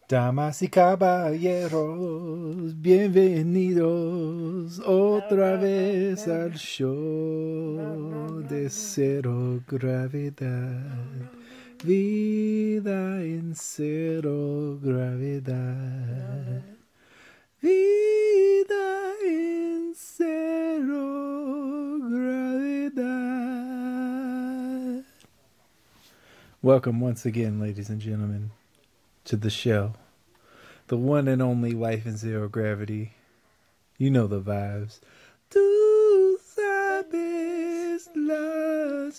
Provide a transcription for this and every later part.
Damas y caballeros, bienvenidos otra vez al show de cero gravedad. Vida en cero gravedad. Vida en cero gravedad. Welcome once again, ladies and gentlemen, to the show. The one and only Life in Zero Gravity. You know the vibes. Tú sabes las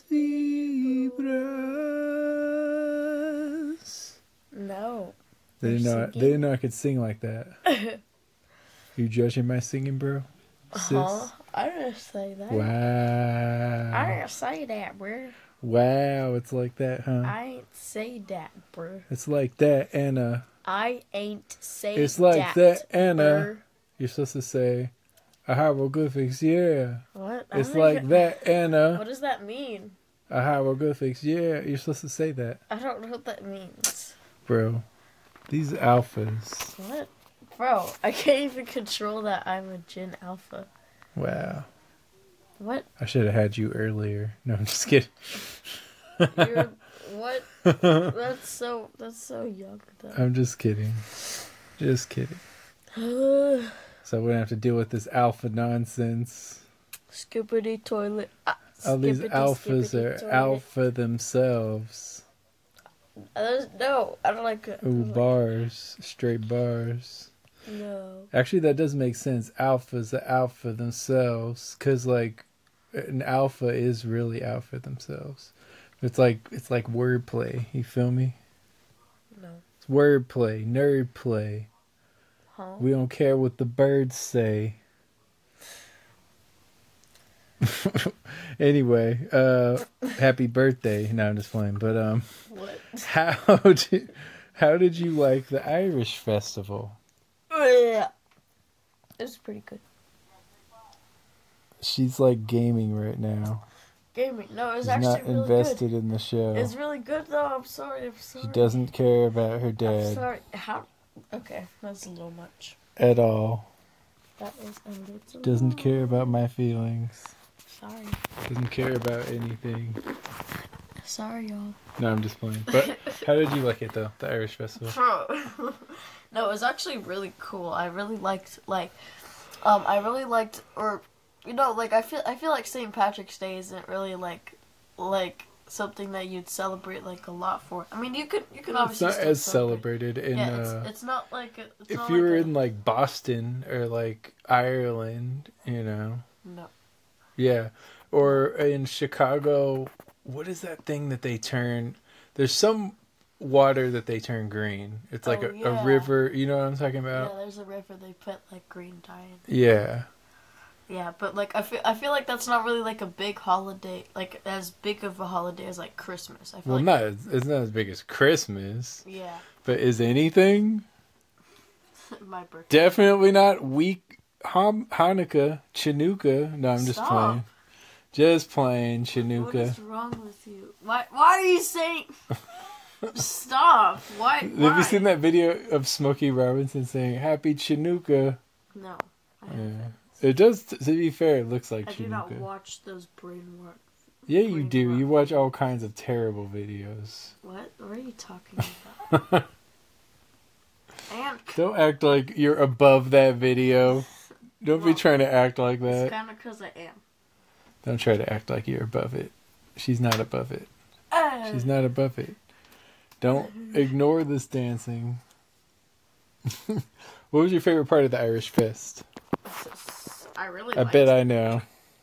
vibras. No. They didn't know I could sing like that. You judging my singing, bro? Sis? I didn't say that. Wow. I didn't say that, bro. Wow, it's like that, huh? I ain't say that, bro. It's like that, Anna. I ain't say that. It's like that, Anna. Bro. You're supposed to say, a hieroglyphics, yeah. What? It's like that, Anna. What does that mean? A hieroglyphics, yeah. You're supposed to say that. I don't know what that means. Bro, these alphas. What? Bro, I can't even control that I'm a Gen Alpha. Wow. What? I should have had you earlier. No, I'm just kidding. You're... What? That's so young, though. I'm just kidding. Just kidding. So we don't have to deal with this alpha nonsense. Skippity toilet. All these alphas are toilet. alpha themselves. No, I don't like it. Ooh, bars. Straight bars. No. Actually, that does make sense. Alphas are alpha themselves. Because, like, an alpha is really alpha themselves. It's like wordplay. You feel me? No. It's wordplay. Nerd play. Huh? We don't care what the birds say. Anyway, happy birthday. No, I'm just playing. But What? how did you like the Irish festival? It was pretty good. She's like gaming right now. Gaming. No, it was She's actually not really invested good. in the show. It's really good though. I'm sorry. She doesn't care about her I'm dad sorry. How? Okay, that's a little much. at all. That was a little. Doesn't care about my feelings. Sorry. Doesn't care about anything. Sorry, y'all. No, I'm just playing. But how did you like it though? The Irish festival. No, it was actually really cool. I really liked or you know, like I feel like St. Patrick's Day isn't really like something that you'd celebrate like a lot for. I mean, you could obviously It's not still as celebrate. celebrated in. Yeah, it's not like if you were in like Boston or like Ireland, you know. No. Yeah, or in Chicago, what is that thing that they turn? There's some water that they turn green. It's like a river. You know what I'm talking about? Yeah, there's a river they put like green dye in. Yeah. Yeah, but like I feel like that's not really like a big holiday, like as big of a holiday as like Christmas. I feel it's not as big as Christmas. Yeah. But is anything? My birthday. Definitely not Hanukkah, Chanukah. No, I'm just playing. Just playing Chanukah. What is wrong with you? Why are you saying? Stop! Why? Have you seen that video of Smokey Robinson saying "Happy Chanukah"? No. Yeah. It does. To be fair, it looks like Chanukah. I do not watch those brain work. Yeah, you do. You watch all kinds of terrible videos. What? What are you talking about? Don't act like you're above that video. Don't be trying to act like that. It's kind of because I am. Don't try to act like you're above it. She's not above it. She's not above it. Don't ignore this dancing. What was your favorite part of the Irish Fest? I bet I know.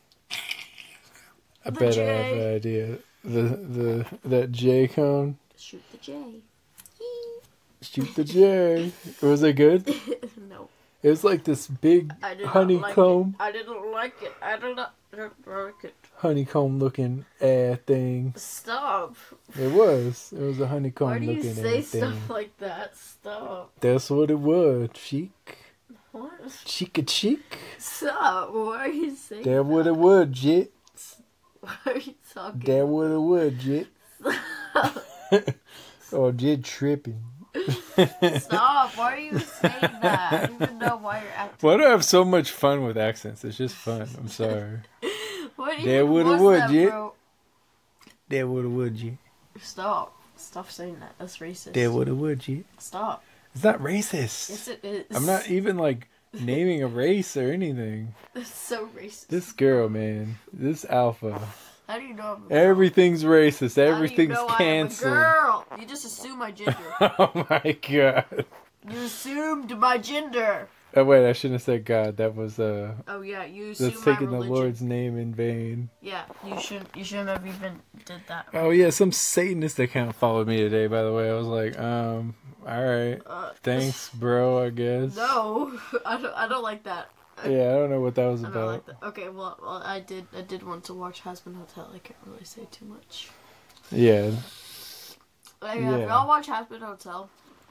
I bet I have an idea. That J cone. Shoot the J. Shoot the J. Was it good? No. It was like this big honeycomb. I didn't like it. I don't like it. Honeycomb looking thing. Stop. It was a honeycomb looking thing. Why do you say stuff like that? Stop. That's what it was. Chic. What? Chic. Stop. Why are you saying that? That what it was, Jit. Why are you talking? That what it was, Jit. Oh, Jit tripping. Stop. Why are you saying that? I don't even know why you're acting. Why do I have so much fun with accents? It's just fun. I'm sorry. What That even woulda was would that, you? bro? That would you? Stop. Stop saying that. That's racist. That would you? Stop. It's not racist. Yes, it is. I'm not even like naming a race or anything. It's so racist. This girl, man. This alpha. How do you know I'm a girl? Everything's racist. How do you Everything's know I'm a canceled. girl? You just assume my gender. Oh my god. You assumed my gender. Oh wait, I shouldn't have said God. That was Oh yeah, you assume that's my taking the religion. Lord's name in vain. Yeah, you shouldn't have even did that. Oh yeah, some Satanist account followed me today, by the way. I was like, alright. Thanks, bro, I guess. No, I don't like that. Yeah, I don't know what that was I don't about. like that. Okay, well, I did want to watch Hazbin Hotel. I can't really say too much. Yeah. Like, Yeah. if y'all watch Hazbin Hotel,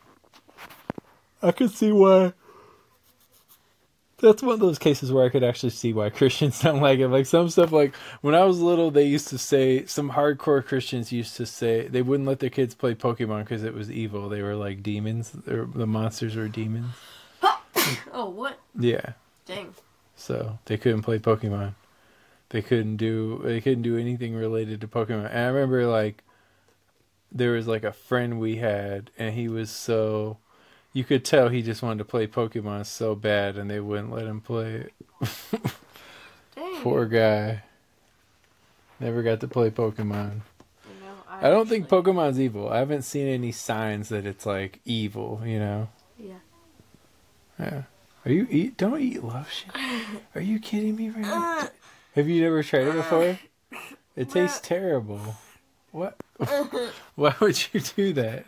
I could see why. That's one of those cases where I could actually see why Christians don't like it. Like some stuff, like when I was little, they used to say, some hardcore Christians used to say they wouldn't let their kids play Pokemon because it was evil. They were like demons. The monsters were demons. oh what? Yeah. Dang. So they couldn't play Pokemon. They couldn't do anything related to Pokemon. And I remember like there was like a friend we had, and he was so, you could tell he just wanted to play Pokemon so bad, and they wouldn't let him play it. Dang. Poor guy. Never got to play Pokemon. You know, I don't think Pokemon's evil. I haven't seen any signs that it's like evil, you know? Yeah. Yeah. Don't eat lotion. Are you kidding me right now? Have you never tried it before? It tastes terrible. What? Why would you do that?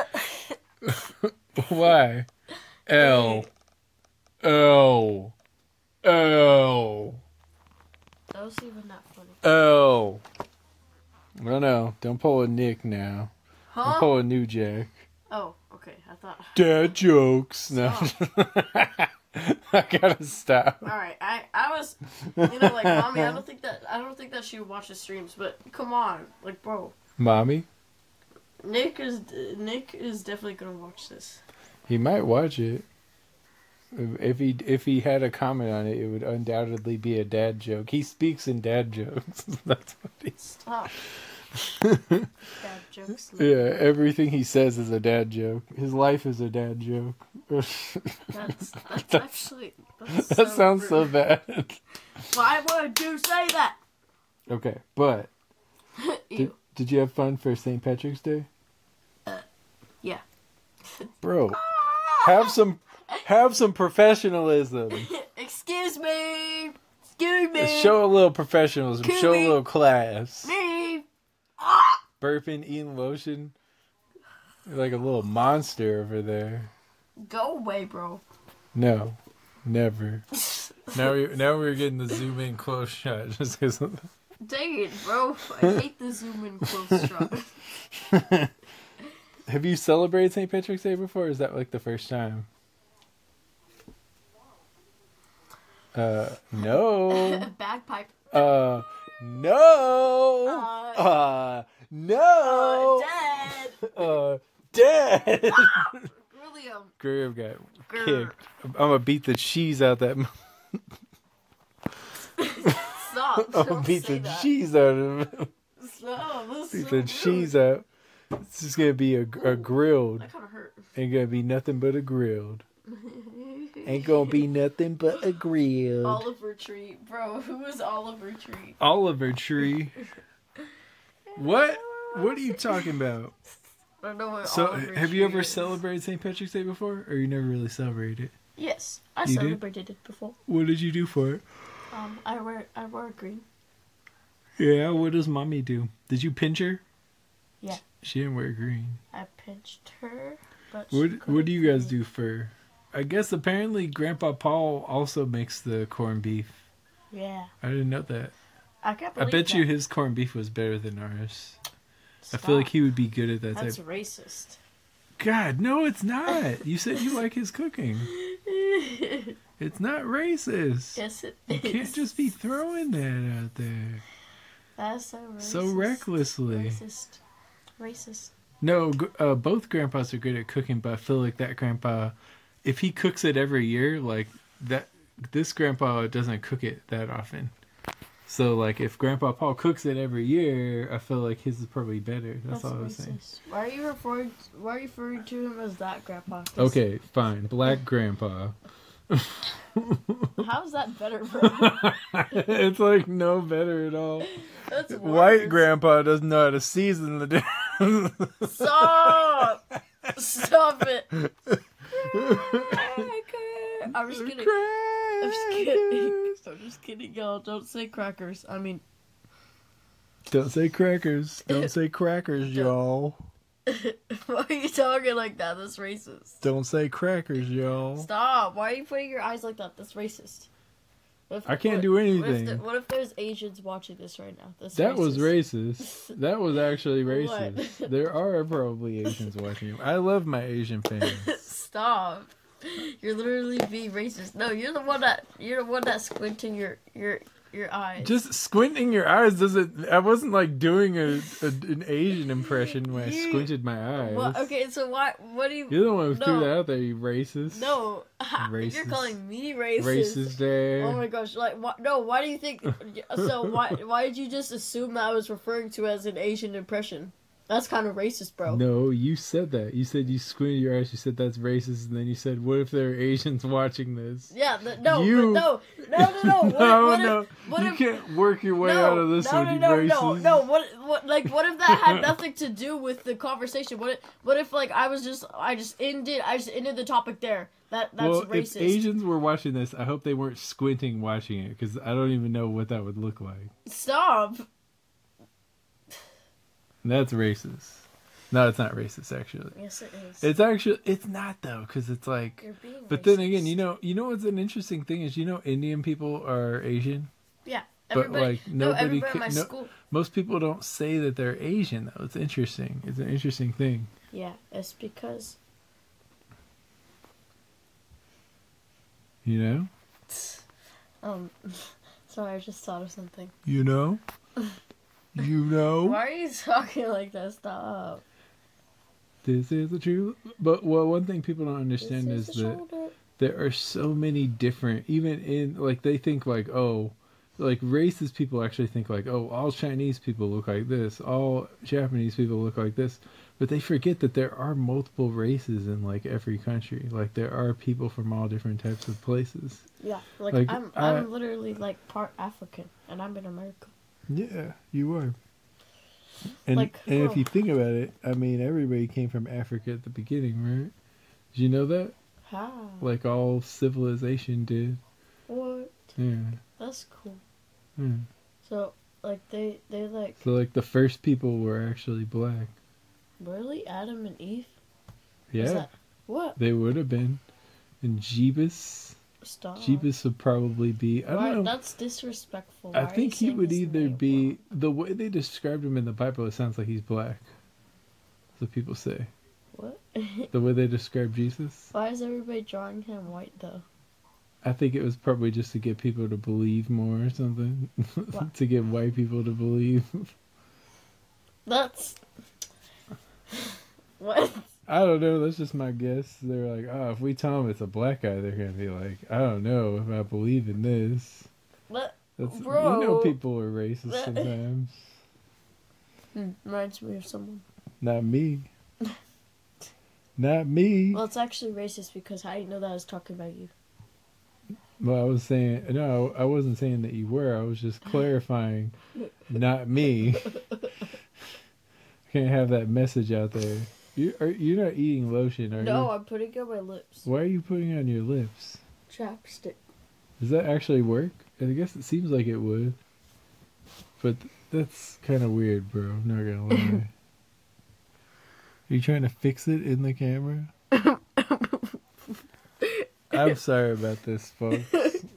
Why? L. L. L. That was even that funny. L. I don't know. Don't pull a Nick now. Huh? Don't pull a New Jack. Oh, okay. I thought. Dad jokes. No. I gotta stop. All right, I was, like, mommy. I don't think that she watches streams, but come on, like, bro. Mommy? Nick is definitely gonna watch this. He might watch it. If he had a comment on it, it would undoubtedly be a dad joke. He speaks in dad jokes. That's what he. Stop. Dad jokes. Yeah, everything he says is a dad joke. His life is a dad joke. That's actually. That sounds so bad. Why would you say that? Okay, but Ew. did you have fun for St. Patrick's Day? Yeah. Bro, have some professionalism. Excuse me. Excuse me. Show a little professionalism. Excuse Show me. a little class. Me. Burping, eating lotion. You're like a little monster over there. Go away, bro. No, never. Now we're getting the zoom in close shot just because. Dang it, bro. I hate the zoom in close shot. Have you celebrated St. Patrick's Day before? Or is that like the first time? No. Bagpipe. No. No. Dad. Dad. William. Graham got Grr. kicked. I'm gonna beat the cheese out that. Stop. I'm gonna Don't beat say the that. cheese out of him. Stop. That's Beat so the rude. cheese out. It's just gonna be a grilled. That kind of hurt. Ain't gonna be nothing but a grilled. Ain't gonna be nothing but a grilled. Oliver Tree. Bro, who is Oliver Tree? Oliver Tree. What? What are you talking about? I don't know what So, Oliver have you Tree ever is. celebrated St. Patrick's Day before, or you never really celebrated it? Yes, I You did? celebrated it before. What did you do for it? I wore green. Yeah, what does mommy do? Did you pinch her? Yeah. She didn't wear green. I pinched her, but What do you guys do for? I guess apparently Grandpa Paul also makes the corned beef. Yeah. I didn't know that. I can't I believe bet that. you his corned beef was better than ours. Stop. I feel like he would be good at that That's type. racist. God, no, it's not. You said you like his cooking. It's not racist. Yes, it You is. can't just be throwing that out there That's so racist. so recklessly. Racist. Racist. No, both grandpas are good at cooking, but I feel like that grandpa, if he cooks it every year, like that, this grandpa doesn't cook it that often. So, like, if Grandpa Paul cooks it every year, I feel like his is probably better. That's all I was saying. racist. Why are you referring to him as that grandpa? 'Cause Okay, fine. Black Grandpa. how is that better, bro? It's like no better at all. That's White worse. Grandpa doesn't know how to season the dish. Stop! Stop it! I'm just kidding. I'm just kidding. I'm just kidding, y'all. Don't say crackers. I mean, Don't say crackers. Don't say crackers, y'all. why are you talking like that? That's racist. Don't say crackers, y'all. Stop. Why are you putting your eyes like that? That's racist. I can't do anything. What if there's Asians watching this right now? That's That racist. was racist. That was actually What? racist. There are probably Asians watching. I love my Asian fans. Stop. You're literally being racist. No, you're the one that's squinting your eyes. Just squinting your eyes doesn't. I wasn't like doing an Asian impression when I squinted my eyes. Well, okay, so what do you? You're the one who threw No. that out there, you racist. No, you're Racist. calling me racist. Racist there. Oh my gosh! Like, no. Why do you think? So why did you just assume that I was referring to as an Asian impression? That's kind of racist, bro. No, you said that. You said you squinted your eyes. You said that's racist, and then you said, "What if there are Asians watching this?" Yeah, No. no. What You if, can't work your way out of this one, you racist. no. What if that had nothing to do with the conversation? What if like I just ended the topic there? That's Well, racist. if Asians were watching this, I hope they weren't squinting watching it, because I don't even know what that would look like. Stop. That's racist. No, it's not racist, actually. Yes, it is. It's not, though, because it's like... You're being But racist. then again, you know what's an interesting thing is, Indian people are Asian? Yeah. But, like, nobody everybody in my school. Most people don't say that they're Asian, though. It's interesting. It's an interesting thing. Yeah, it's because... You know? Sorry, I just thought of something. You know? You know? Why are you talking like that? Stop. This is the truth. But, well, one thing people don't understand This is the that shoulder. there are so many different, even in, like, they think, like, oh, like, racist people actually think, like, oh, all Chinese people look like this, all Japanese people look like this. But they forget that there are multiple races in, like, every country. Like, there are people from all different types of places. Yeah, Like, I'm literally like part African, and I'm in America. Yeah, you are. And, Like, and if oh. you think about it, I mean, everybody came from Africa at the beginning, right? Did you know that? How? Like, all civilization did. What? Yeah. That's cool. Yeah. So, like, they like So, like, the first people were actually black. really Adam and Eve. Yeah. Is that, what? They would have been. And Jeebus. Stop. Jeebus would probably be. I don't know. That's disrespectful. I Why are think you he saying would his either name be. wrong? The way they described him in the Bible, it sounds like he's black. That's what people say. What? The way they describe Jesus. Why is everybody drawing him white though? I think it was probably just to get people to believe more or something. What? To get white people to believe. That's what? I don't know. That's just my guess. They're like, oh, if we tell them it's a black guy, they're going to be like, I don't know if I believe in this. What? That's, Bro. You know people are racist That- sometimes. Reminds me of someone. Not me. Not me. Well, it's actually racist because how do you know that I was talking about you? Well, I was saying, no, I wasn't saying that you were. I was just clarifying, not me. Can't have that message out there. You're not eating lotion, are No, you? I'm putting it on my lips. Why are you putting it on your lips? Chapstick. Does that actually work? I guess it seems like it would. But that's kind of weird, bro. I'm not gonna lie. Are you trying to fix it in the camera? I'm sorry about this, folks.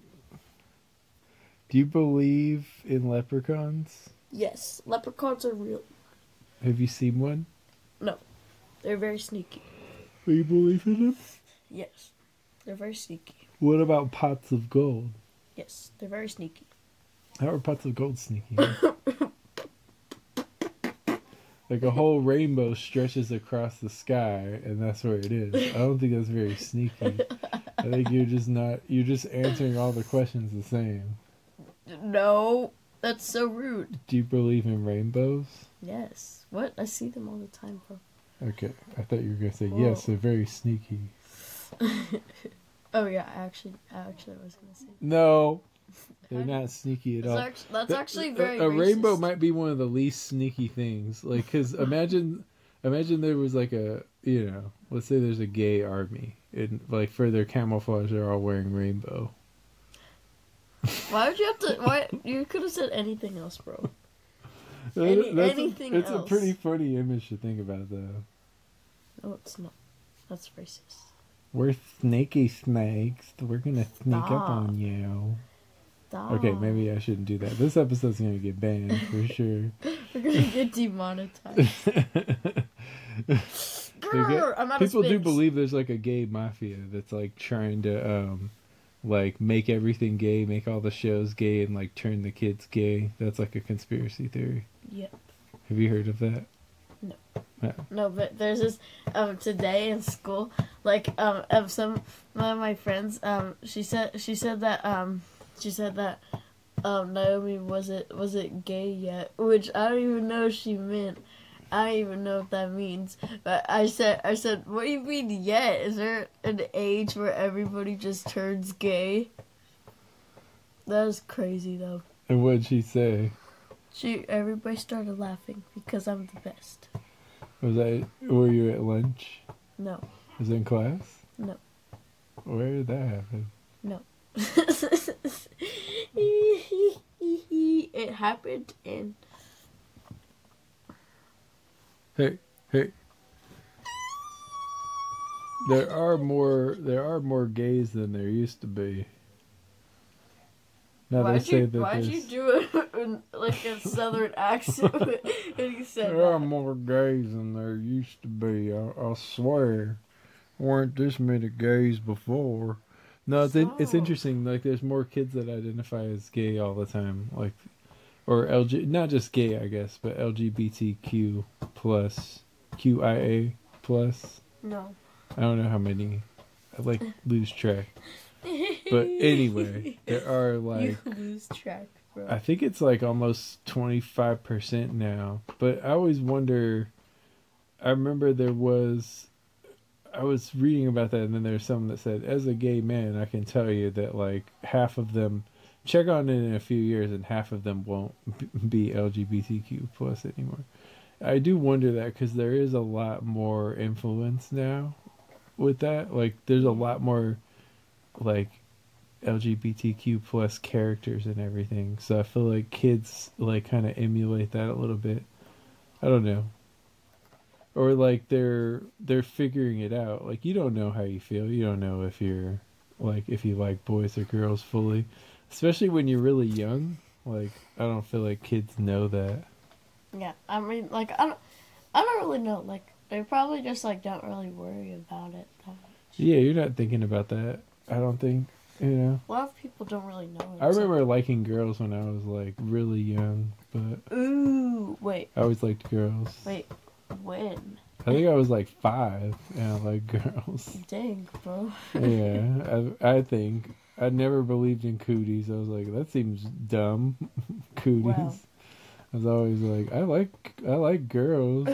Do you believe in leprechauns? Yes, leprechauns are real. Have you seen one? No, they're very sneaky. Do you believe in them? Yes, they're very sneaky. What about pots of gold? Yes, they're very sneaky. How are pots of gold sneaky? Like a whole rainbow stretches across the sky, and that's where it is. I don't think that's very sneaky. I think you're just answering all the questions the same. No, that's so rude. Do you believe in rainbows? Yes. What? I see them all the time, bro. Okay, I thought you were gonna say Whoa. yes. They're very sneaky. Oh yeah, I actually was gonna say. No, they're not sneaky at all. That's actually very. A rainbow racist. might be one of the least sneaky things. Like, cause imagine there was like let's say there's a gay army, and like for their camouflage, they're all wearing rainbow. Why would you have to? Why you could have said anything else, bro? Anything it's else. a pretty funny image to think about, though. No, it's not. That's racist. We're snaky snakes. We're gonna sneak up Stop. on you. Stop. Okay, maybe I shouldn't do that. This episode's gonna get banned for sure. We're gonna get demonetized. Grrr, I'm out of People do spins. believe there's like a gay mafia that's like trying to like make everything gay, make all the shows gay, and like turn the kids gay. That's like a conspiracy theory. Yep. Have you heard of that? No, but there's this today in school, like one of my friends she said that Naomi wasn't gay yet, which I don't even know what she meant. I don't even know what that means. But I said, what do you mean yet? Is there an age where everybody just turns gay? That was crazy though. And what'd she say? Everybody started laughing because I'm the best. Were you at lunch? No. Was it in class? No. Where did that happen? No. It happened in. Hey. There are more gays than there used to be. Now Why'd you there's- do it in like a southern accent? And you said There are that. more gays than there used to be. I swear, weren't this many gays before? No, it's Stop. interesting. Like, there's more kids that identify as gay all the time. Like, or not just gay, I guess, but LGBTQ plus, QIA plus. No. I don't know how many. I like lose track. But anyway, there are like. You lose track, bro. I think it's like almost 25% now. But I always wonder. I remember I was reading about that, and then there's someone that said, as a gay man, I can tell you that like half of them check on it in a few years, and half of them won't be LGBTQ plus anymore. I do wonder that because there is a lot more influence now with that. Like, there's a lot more like LGBTQ plus characters and everything, so I feel like kids like kind of emulate that a little bit. I don't know, or like they're figuring it out. Like, you don't know how you feel. You don't know if you're like if you like boys or girls fully, especially when you're really young. Like, I don't feel like kids know that. Yeah, I mean, like I don't really know. Like they probably just like don't really worry about it that much. Yeah, you're not thinking about that. I don't think, you know. A lot of people don't really know. I remember liking girls when I was like really young, but Ooh, wait, I always liked girls. when? I think I was like 5 and I liked girls. Dang, bro. Yeah, I think I never believed in cooties. I was like, that seems dumb. Cooties. Wow. I was always like, I like girls.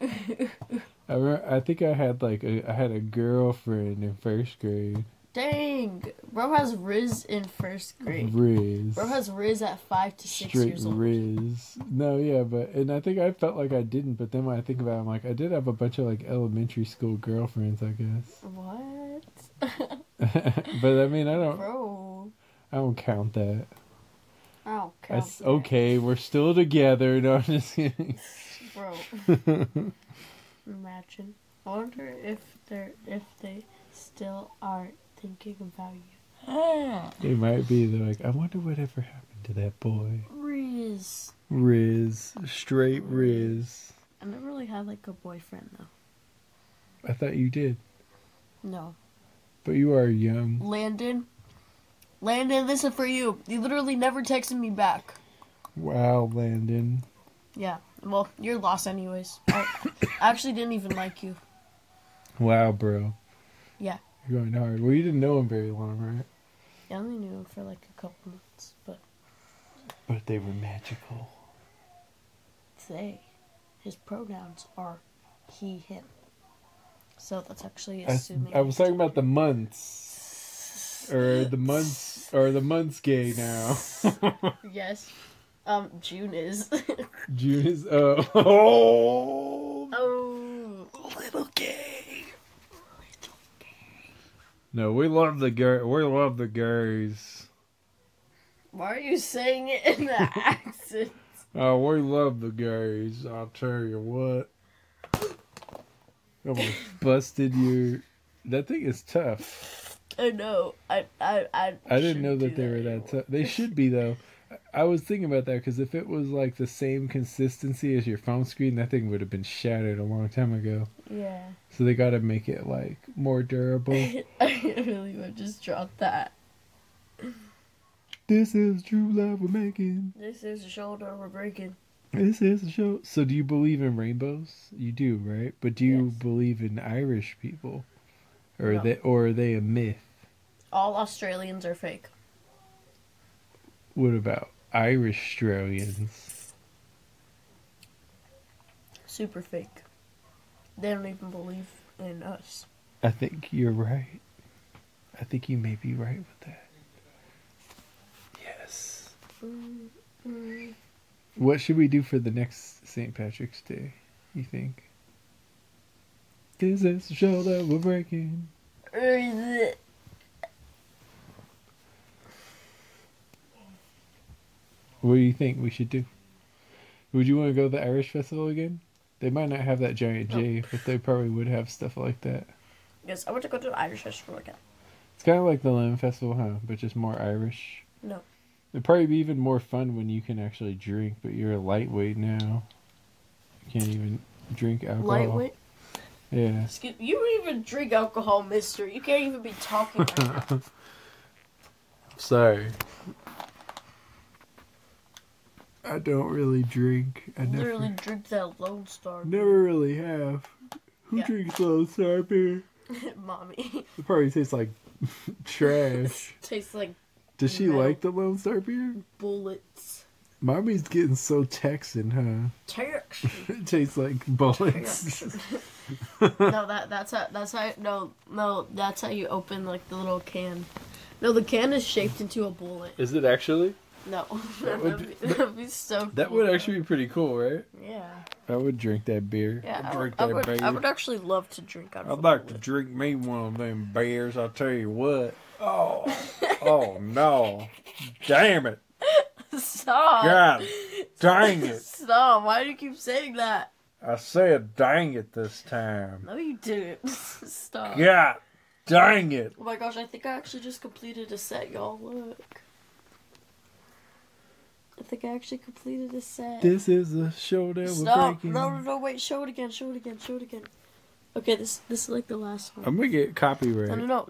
I think I had a girlfriend in first grade. Dang, bro has Riz in first grade. Riz. Bro has Riz at 5 to 6 Straight years old. Riz. No, yeah, and I think I felt like I didn't, but then when I think about it, I'm like, I did have a bunch of like elementary school girlfriends, I guess. What? But I mean, I don't count that. I don't count. That's okay. We're still together. No, I'm just kidding. Bro. Imagine. I wonder if they still aren't thinking about you. They might be. They're like, I wonder whatever happened to that boy. Riz. Riz. Straight Riz. I never really had like a boyfriend though. I thought you did. No. But you are young. Landon, this is for you. You literally never texted me back. Wow, Landon. Yeah, Well, you're lost anyways. I actually didn't even like you. Wow, bro. Yeah. You're going hard. Well, you didn't know him very long, right? I only knew him for like a couple months, but But they were magical. his pronouns are he, him. So that's actually I assuming. was talking about the months. Or the month's gay now. Yes. June is. June is, oh, little gay. No, we love the gays. Why are you saying it in that accent? Oh, we love the gays. I'll tell you what. Almost busted your. That thing is tough. I know. I didn't know that they were that tough. They should be though. I was thinking about that because if it was like the same consistency as your phone screen, that thing would have been shattered a long time ago. Yeah. So they got to make it like more durable. I really would just drop that. This is true love we're making. This is the shoulder we're breaking. This is a show. So do you believe in rainbows? You do, right? But do you Yes. believe in Irish people? Or No. are they a myth? All Australians are fake. What about Irish Australians? Super fake. They don't even believe in us. I think you're right. I think you may be right with that. Yes. What should we do for the next St. Patrick's Day, you think? Is this the show that we're breaking? What do you think we should do? Would you want to go to the Irish Festival again? They might not have that giant J, but they probably would have stuff like that. Yes, I want to go to the Irish Festival again. It's kind of like the Lemon Festival, huh? But just more Irish. No. It'd probably be even more fun when you can actually drink, but you're a lightweight now. You can't even drink alcohol. Lightweight? Yeah. You don't even drink alcohol, mister. You can't even be talking right now. Sorry. I don't really drink. I Literally drink that Lone Star. never really have. Who Yeah. drinks Lone Star beer? Mommy. It probably tastes like trash. Tastes like Does she metal. like the Lone Star beer? bullets. Mommy's getting so Texan, huh? Tex. It tastes like bullets. No, that's how you open like the little can. No, the can is shaped into a bullet. Is it actually? No, would that'd be so cool. That would actually be pretty cool, right? Yeah. I would drink that beer. Yeah, I'd drink I that would, beer. I would actually love to drink out of I'd a like to bullet. drink me one of them beers, I'll tell you what. Oh, oh no. Damn it. Stop. God, dang it. Stop. Why do you keep saying that? I said dang it this time. No, you didn't. Stop. God, dang it. Oh my gosh, I think I actually just completed a set, y'all. Look. I think I actually completed a set. This is a show that Stop. we're breaking. No, wait. Show it again. Okay, this is like the last one. I'm gonna get copyright. No.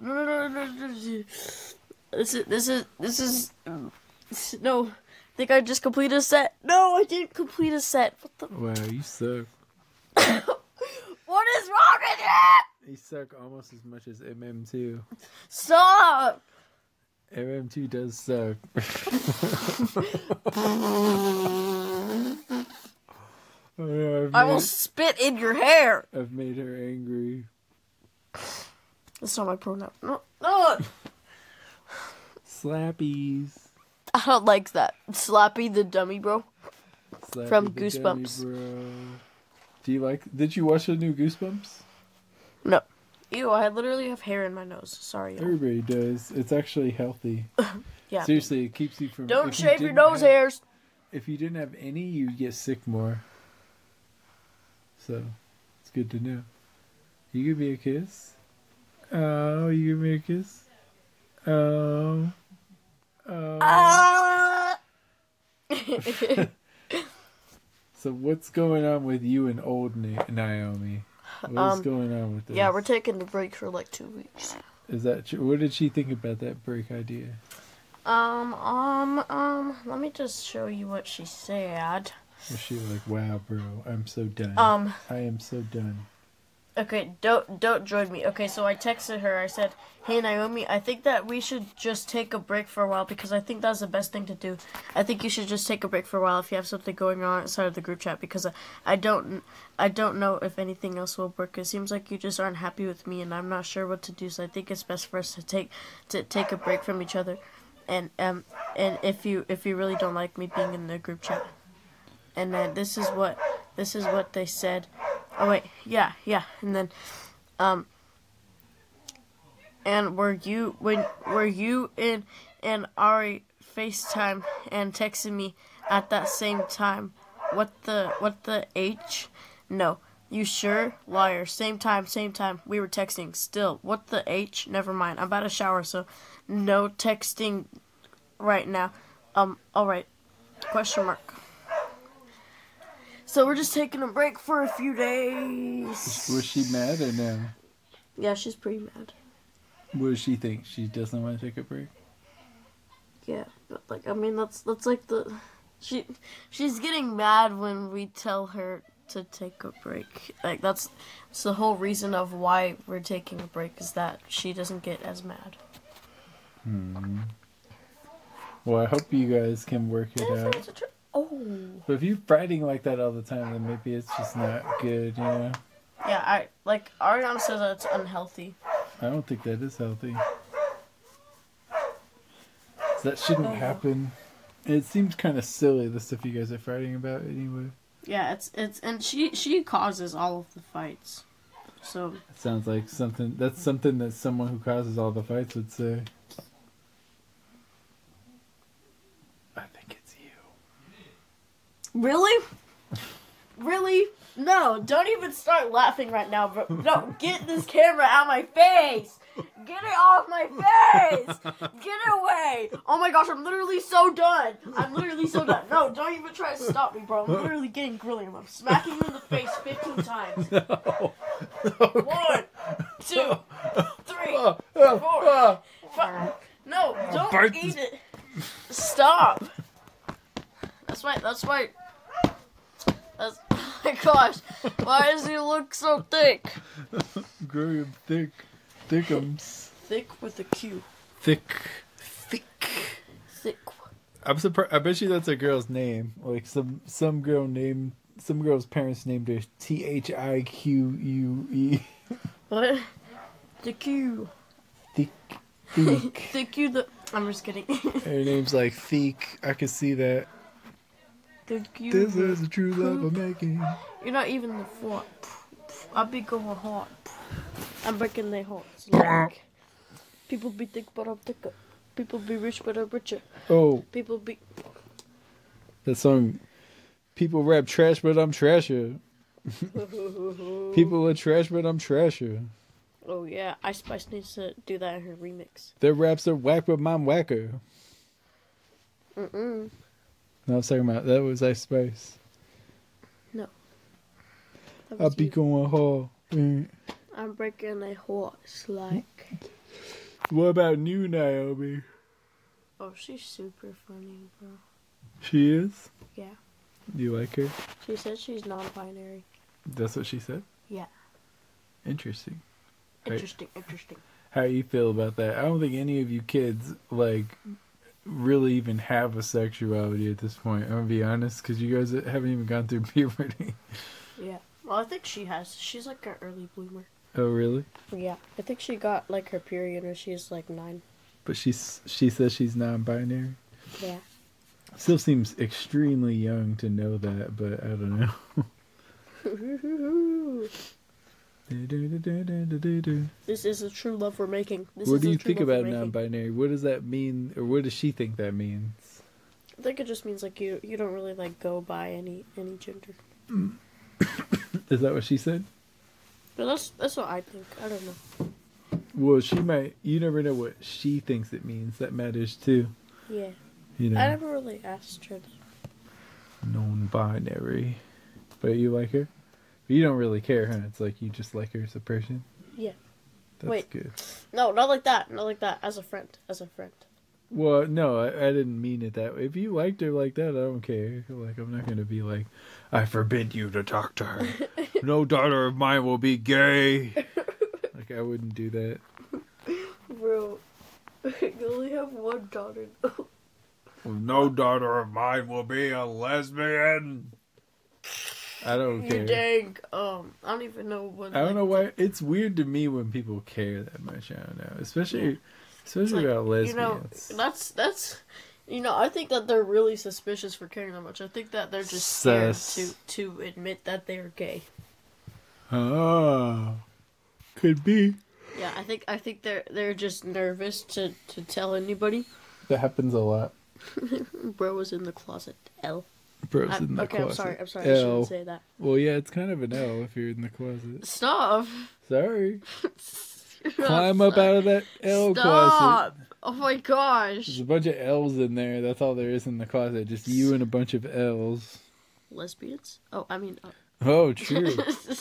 This is no. I think I just completed a set. No, I didn't complete a set. What the? Wow, you suck. What is wrong with you? You suck almost as much as MM2. Stop! MM2 does suck. Oh, no, I will spit in your hair. I've made her angry. That's not my pronoun. No. Slappies. I don't like that. Slappy the dummy, bro. Slappy From the Goosebumps. dummy, bro. Do you like? Did you watch the new Goosebumps? No. Ew, I literally have hair in my nose. Sorry. Y'all. Everybody does. It's actually healthy. Yeah. Seriously, it keeps you from. Don't if you shave your didn't nose have- hairs. If you didn't have any, you'd get sick more. So, it's good to know. You give me a kiss? Oh, you give me a kiss? Oh. Oh. Ah! So what's going on with you and old Naomi? What's going on with this? Yeah, we're taking the break for like 2 weeks. Is that true? What did she think about that break idea? Let me just show you what she said. Was she like, wow, bro, I'm so done. I am so done. Okay, don't join me. Okay, so I texted her. I said, "Hey Naomi, I think that we should just take a break for a while because I think that's the best thing to do. I think you should just take a break for a while if you have something going on outside of the group chat because I don't know if anything else will work. It seems like you just aren't happy with me, and I'm not sure what to do. So I think it's best for us to take a break from each other, and if you really don't like me being in the group chat." And then this is what they said. Oh wait, yeah, and then, and were you in Ari FaceTime and texting me at that same time? What the H? No, you sure? Liar. Same time. We were texting. Still, what the H? Never mind. I'm about to shower, so no texting right now. All right. Question mark. So we're just taking a break for a few days. Was she mad or no? Yeah, she's pretty mad. What does she think? She doesn't want to take a break? Yeah, but like I mean that's like she's getting mad when we tell her to take a break. Like that's the whole reason of why we're taking a break is that she doesn't get as mad. Well, I hope you guys can work it out. Oh. But if you're fighting like that all the time, then maybe it's just not good, you know? Yeah, Ariana says that it's unhealthy. I don't think that is healthy. That shouldn't happen. It seems kind of silly, the stuff you guys are fighting about anyway. Yeah, it's and she causes all of the fights. So it sounds like something that someone who causes all the fights would say. I think it's you. Really? Really? No, don't even start laughing right now, bro. No, get this camera out of my face! Get it off my face! Get it away! Oh my gosh, I'm literally so done! No, don't even try to stop me, bro. I'm literally getting grilling. I'm smacking you in the face 15 times. No. 1, 2, 3, 4, 5. No, don't eat it. Stop. That's why. Oh my gosh, why does he look so thick? Graham thick. Thickums. Thick with a Q. Thick. Thick. I'm surprised. I bet you that's a girl's name. Like some girl's parents named her Thique. What? The Q. Thick. The Q. I'm just kidding. Her name's like Thique. I can see that. The Q. This is the true love I'm making. You're not even the fort. I be going hard. I'm breaking their hearts. Like, people be thick, but I'm thicker. People be rich, but I'm richer. Oh. People be... That song, people rap trash, but I'm trasher. People are trash, but I'm trasher. Oh, yeah. Ice Spice needs to do that in her remix. Their raps are whack, but I'm whacker. Mm-mm. No, I was talking about, that was Ice Spice. No. I'll be going hard. I'm breaking a horse, like... What about new Naomi? Oh, she's super funny, bro. She is? Yeah. You like her? She said she's non-binary. That's what she said? Yeah. Interesting. Interesting. How you feel about that? I don't think any of you kids, like, really even have a sexuality at this point. I'm gonna be honest, because you guys haven't even gone through puberty. Yeah. Well, I think she has. She's like an early bloomer. Oh, really? Yeah. I think she got, like, her period when she was, like, 9. But she says she's non-binary? Yeah. Still seems extremely young to know that, but I don't know. This is the true love we're making. What do you think about non-binary? What does that mean, or what does she think that means? I think it just means, like, you don't really, like, go by any gender. Is that what she said? But that's what I think. I don't know. Well, she might. You never know what she thinks it means. That matters too. Yeah. You know. I never really asked her. Non-binary, but you like her. But you don't really care, huh? It's like you just like her as a person. Yeah. That's good. No, not like that. Not like that. As a friend. Well, no, I didn't mean it that way. If you liked her like that, I don't care. Like, I'm not gonna be like, I forbid you to talk to her. No daughter of mine will be gay. Like, I wouldn't do that. Bro, you only have one daughter though. No daughter of mine will be a lesbian. I don't care. You dang. I don't even know what. I don't know why. It's weird to me when people care that much. I don't know. Especially like, about lesbians. You know, that's. You know, I think that they're really suspicious for caring that much. I think that they're just scared to admit that they're gay. Oh, could be. Yeah, I think they're just nervous to tell anybody. That happens a lot. Bro was in the closet. L. Bro's in the closet. I'm sorry. L. I shouldn't say that. Well, yeah, it's kind of an L if you're in the closet. Stop. Sorry. Climb up out of that L closet. Oh my gosh. There's a bunch of L's in there. That's all there is in the closet. Just you and a bunch of L's. Lesbians? Oh, I mean. Oh, true.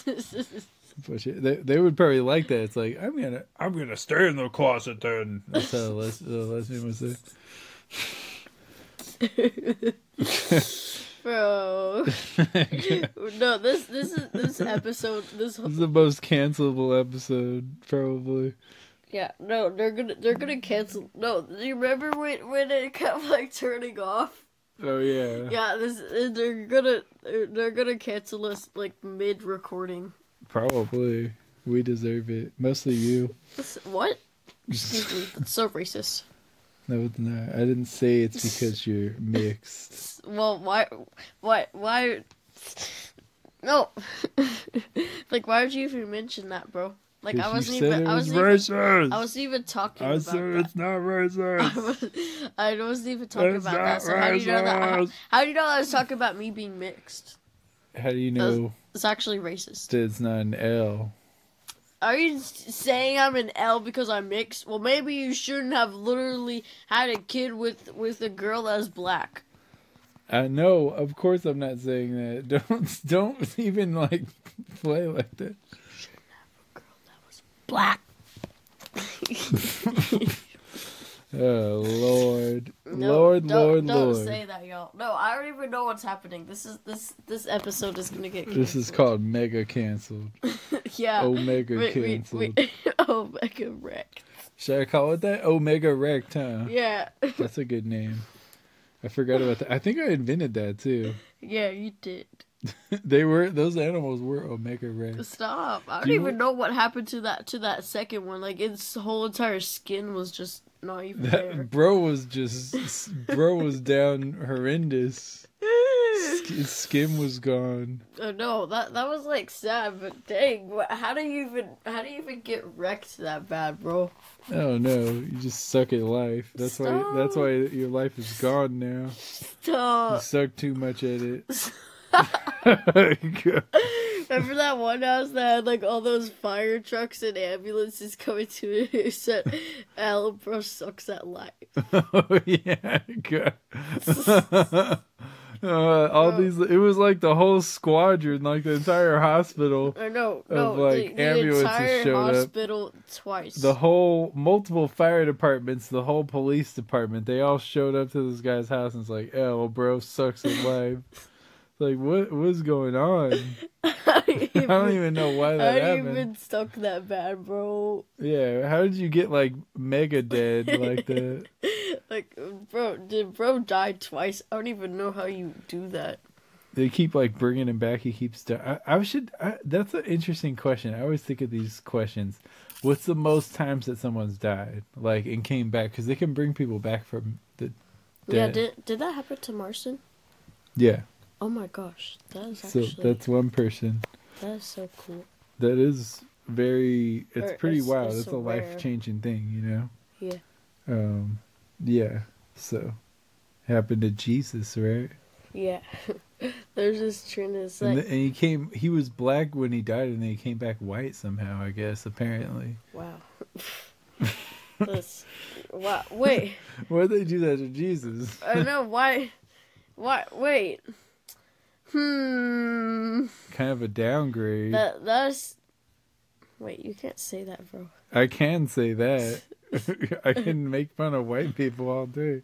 They would probably like that. It's like, I'm gonna stay in the closet then. That's how the lesbian would say. Bro. No, this episode this is the most cancelable episode probably. Yeah, no, they're gonna cancel. No, do you remember when it kept like turning off? Oh yeah. Yeah, they're gonna cancel us like mid recording. Probably. We deserve it. Mostly you. What? Excuse me. That's so racist. No, it's not. I didn't say it's because you're mixed. Well, why? No. Like, why would you even mention that, bro? Like, I wasn't even talking about that. I said it's not racist. I wasn't even talking about that. So how do you know that? How do you know I was talking about me being mixed? How do you know? It's actually racist. It's not an L. Are you saying I'm an L because I'm mixed? Well, maybe you shouldn't have literally had a kid with a girl that's black. I know. Of course, I'm not saying that. Don't even like play like that. You shouldn't have a girl that was black. Oh Lord, no, Lord. Don't say that, y'all. No, I don't even know what's happening. This episode is gonna get canceled. This is called mega canceled. Yeah. Omega canceled. Omega wrecked. Should I call it that? Omega wrecked, huh? Yeah. That's a good name. I forgot about that. I think I invented that too. Yeah, you did. Those animals were Omega wrecked. Stop. I don't even know what happened to that second one. Like, its whole entire skin was just not even there. Bro was down horrendous. His skin was gone. Oh no, that was like sad, but dang, how do you even get wrecked that bad, bro? Oh no, you just suck at life. That's why your life is gone now. Stop. You suck too much at it. Remember that one house that had like all those fire trucks and ambulances coming to it? Who said, "Al, bro sucks at life." Oh yeah, it was like the whole squadron, like the entire hospital. No, the entire hospital twice. The multiple fire departments, the whole police department, they all showed up to this guy's house and it's like, "Oh, bro sucks at life." Like, what's going on? I don't even know why that happened. I didn't even stuck that bad, bro. Yeah, how did you get, like, mega dead like that? Like, did bro die twice? I don't even know how you do that. They keep, like, bringing him back. He keeps dying. That's an interesting question. I always think of these questions. What's the most times that someone's died, like, and came back? Because they can bring people back from the dead. Yeah, did that happen to Marston? Yeah. Oh my gosh, that is actually... So that's one person. That is so cool. That is very... It's pretty wild. It's a life-changing thing, you know? Yeah. Yeah. So, happened to Jesus, right? Yeah. There's this trend that's like... And he was black when he died, and then he came back white somehow, I guess, apparently. Wow. Wow. Wait. Why'd they do that to Jesus? I know, why... Wait. Kind of a downgrade. That's... Wait, you can't say that, bro. I can say that. I can make fun of white people all day.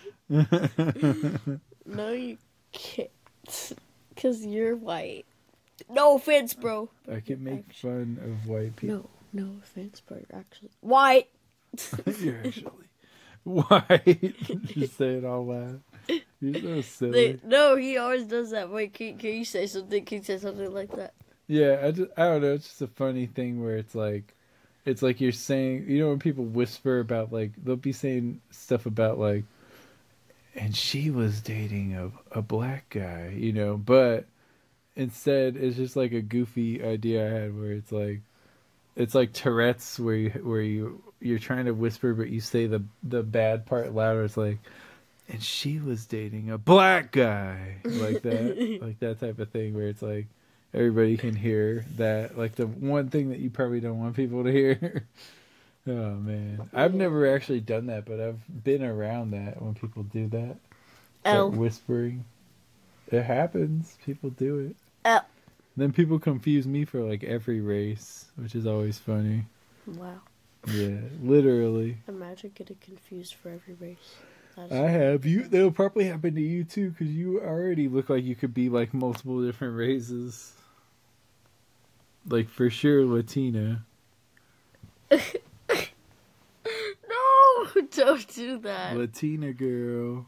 No, you can't. Because you're white. No offense, bro. I can make fun of white people. No offense, bro. You're actually white. You're actually white. Just say it all loud. You're so silly. No, he always does that. Wait, can you say something? Can you say something like that? Yeah, I don't know. It's just a funny thing where it's like you're saying, you know, when people whisper about like they'll be saying stuff about like, and she was dating a black guy, you know, but instead it's just like a goofy idea I had where it's like Tourette's where you're trying to whisper but you say the bad part louder. It's like, and she was dating a black guy, like that, like that type of thing where it's like everybody can hear that, like the one thing that you probably don't want people to hear. Oh man, I've never actually done that, but I've been around that when people do that. Start whispering. It happens. People do it. Then people confuse me for like every race, which is always funny. Wow. Yeah, literally. Imagine getting confused for every race. I have. That'll probably happen to you too, because you already look like you could be like multiple different races. Like for sure Latina. No, don't do that. Latina girl.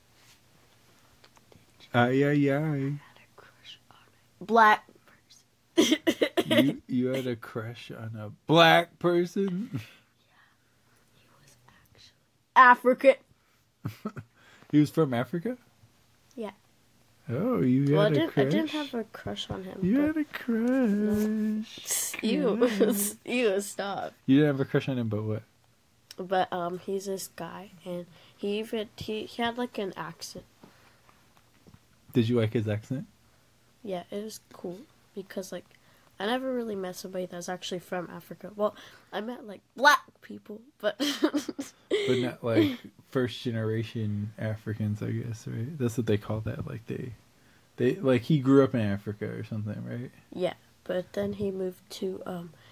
Ay, ay, ay. Black person. you had a crush on a black person? Yeah. He was actually African. He was from Africa? Yeah. Oh, you had a crush? I didn't have a crush on him. You had a crush. No. You stop. You didn't have a crush on him, but what? But he's this guy, and he had like an accent. Did you like his accent? Yeah, it was cool because like I never really met somebody that's actually from Africa. Well, I met like black people, but but not like first generation Africans, I guess, right? That's what they call that. Like they like he grew up in Africa or something, right? Yeah, but then he moved to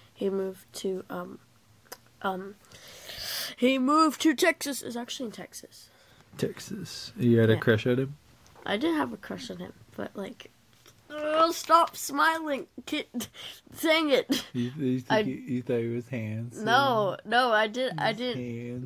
Texas. It's actually in Texas. Texas. You had a crush on him? I did have a crush on him, but like, stop smiling, kid. Dang it! You thought he was handsome? No, I didn't.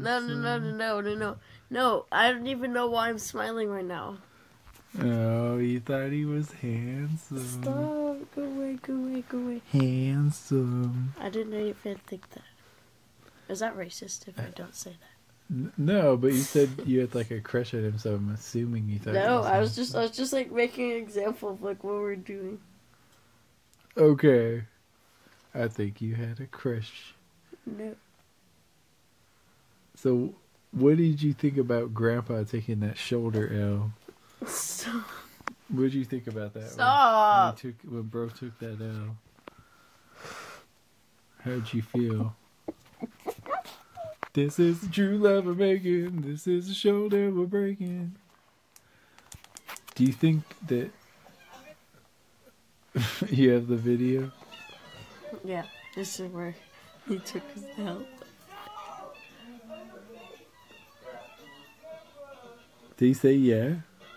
No. I don't even know why I'm smiling right now. Oh, you thought he was handsome. Stop! Go away. Handsome. I didn't even think that. Is that racist if I don't say that? No, but you said you had like a crush on him, so I'm assuming you thought. No, I was just like making an example of like what we're doing. Okay, I think you had a crush. No. So, what did you think about Grandpa taking that shoulder L? Stop. What did you think about that? Stop. When bro took that L. How'd you feel? This is the true love we're making. This is the shoulder we're breaking. Do you think that you have the video? Yeah, this is where he took his help. Did he say yeah?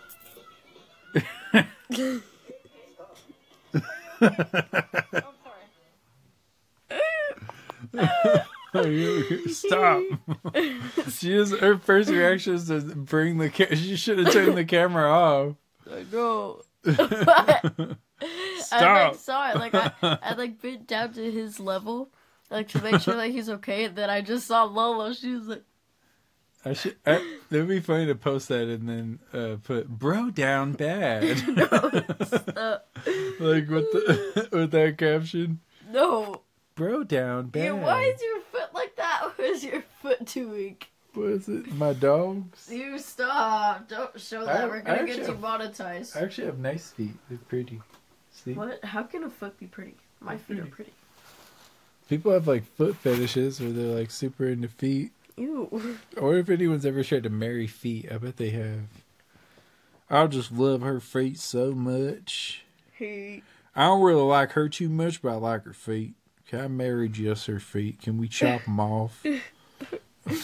Stop. Her first reaction is to bring the she should have turned the camera off. I know. Stop. I saw it. I bent down to his level, to make sure that he's okay. And then I just saw Lola. She was like, it would be funny to post that and then put "bro down bad." No, stop. Like with that caption. No. Bro down bad. Yeah, why is your foot like that? Why is your foot too weak? What is it? My dogs? You stop. Don't show that. We're going to get demonetized. I actually have nice feet. They're pretty. See? What? How can a foot be pretty? My feet are pretty. People have like foot fetishes where they're like super into feet. Ew. Or if anyone's ever tried to marry feet, I bet they have. I just love her feet so much. Hey. I don't really like her too much, but I like her feet. Can I marry just her feet? Can we chop them off?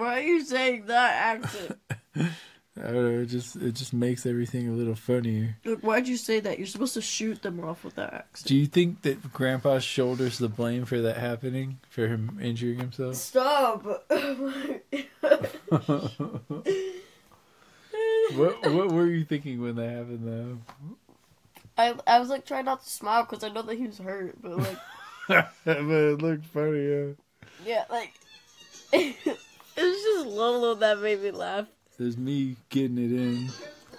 Why are you saying that accent? I don't know, it just makes everything a little funnier. Look, why'd you say that? You're supposed to shoot them off with that accent. Do you think that Grandpa shoulders the blame for that happening? For him injuring himself? Stop! What were you thinking when that happened, though? I was like trying not to smile because I know that he was hurt, but like, But it looked funny, yeah. yeah, like it was just Lolo that made me laugh. There's me getting it in.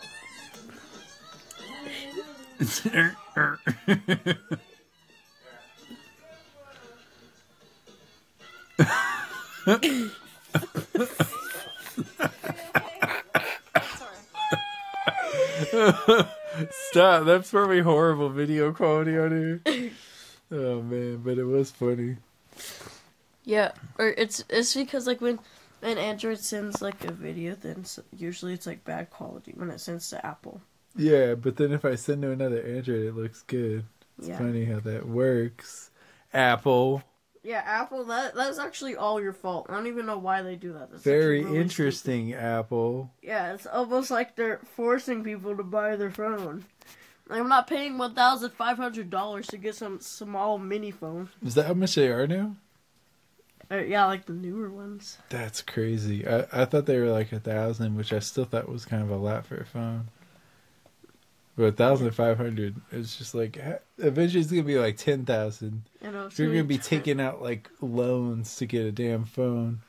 Stop, that's probably horrible video quality on here. Oh man, but it was funny. Yeah, or it's because like when Android sends like a video, then usually it's like bad quality when it sends to Apple. Yeah, but then if I send to another Android, it looks good. It's funny how that works. Apple. Yeah, Apple, that's actually all your fault. I don't even know why they do that. That's Very really interesting, stupid. Apple. Yeah, it's almost like they're forcing people to buy their phone. Like, I'm not paying $1,500 to get some small mini phone. Is that how much they are now? Yeah, like the newer ones. That's crazy. I thought they were like 1,000, which I still thought was kind of a lot for a phone. But 1,500 is just like, eventually it's gonna be like 10,000. You're gonna be taking out like loans to get a damn phone.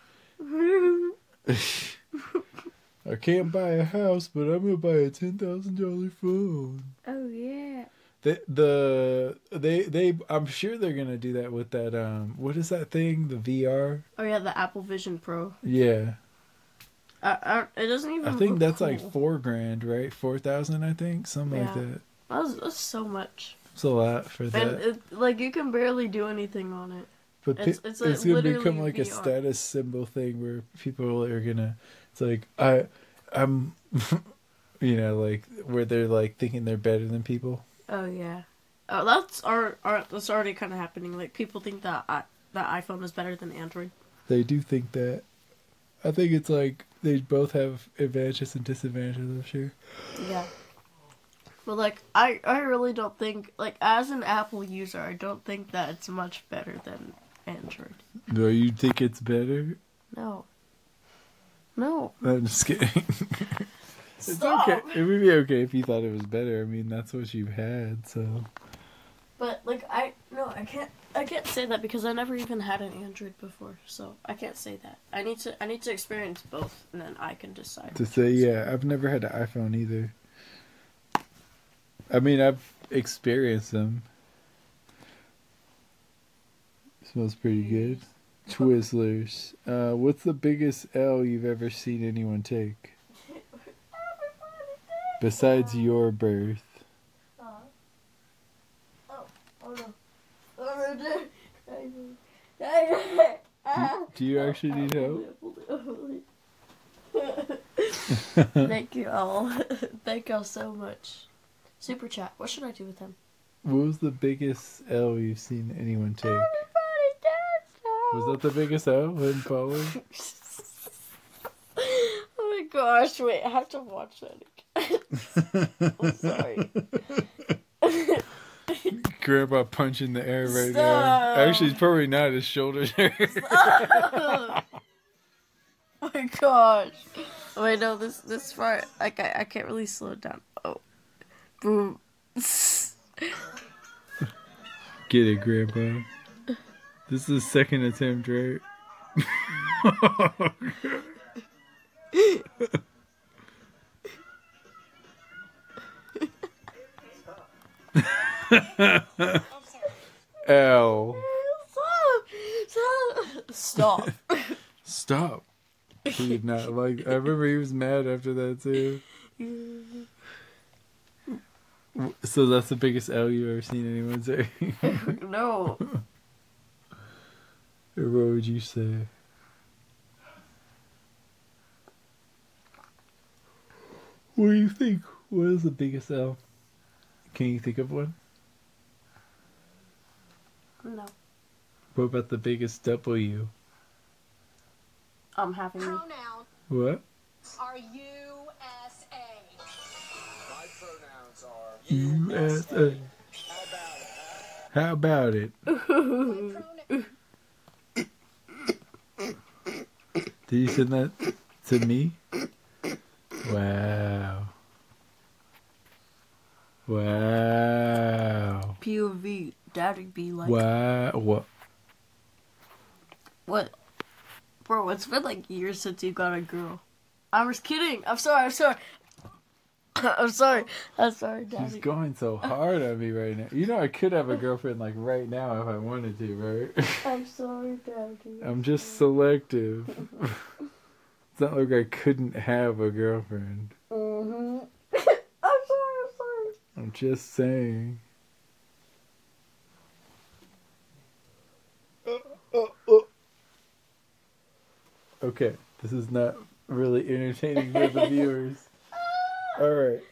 I can't buy a house, but I'm gonna buy a $10,000 phone. Oh yeah. They I'm sure they're gonna do that with that what is that thing, the VR? Oh yeah, the Apple Vision Pro. Yeah. It doesn't even. I think that's cool. like $4,000, right? 4,000, I think, something like that. That's so much. It's a lot for that. And like you can barely do anything on it. But it's gonna become like VR. A status symbol thing where people are gonna. It's like I'm, you know, like where they're like thinking they're better than people. Oh yeah, that's that's already kind of happening. Like people think that that iPhone is better than Android. They do think that. I think it's like they both have advantages and disadvantages. I'm sure. Yeah. But like I really don't think, like, as an Apple user, I don't think that it's much better than Android. No, you think it's better? No. I'm just kidding. Stop. It's okay. It would be okay if you thought it was better. I mean, that's what you've had, so. But like I can't say that because I never even had an Android before, so I can't say that. I need to experience both, and then I can decide. To say, yeah, I've never had an iPhone either. I mean, I've experienced them. Smells pretty good. Twizzlers. What's the biggest L you've ever seen anyone take? Besides your birth. Do you actually need help? Thank you all. Thank y'all so much. Super chat. What should I do with him? What was the biggest L you've seen anyone take? Was that the biggest L in Polly? Oh my gosh, wait, I have to watch that again. I'm sorry. Grandpa punching the air right now. Actually, it's probably not. His shoulders hurt. Oh my gosh. Wait, no, this part, I can't really slow it down. Oh. Boom. Get it, Grandpa. This is the second attempt, right? L. Stop. Stop. He did not like. I remember he was mad after that too. So that's the biggest L you've ever seen anyone say? No. Or what would you say? What do you think? What is the biggest L? Can you think of one? No. What about the biggest W? having me. Pronouns What? are USA. My pronouns are USA. How about How about it, huh? it? My pronoun- Did you send that to me? Wow. Wow. POV. Daddy be like. Wow. What? What? Bro, it's been like years since you got a girl. I was kidding. I'm sorry. I'm sorry. I'm sorry. I'm sorry, She's Daddy. going so hard on me right now. You know I could have a girlfriend like right now if I wanted to, right? I'm sorry, Daddy. I'm just selective. It's not like I couldn't have a girlfriend. I'm sorry. I'm sorry. I'm just saying. Okay, this is not really entertaining for the viewers. All right.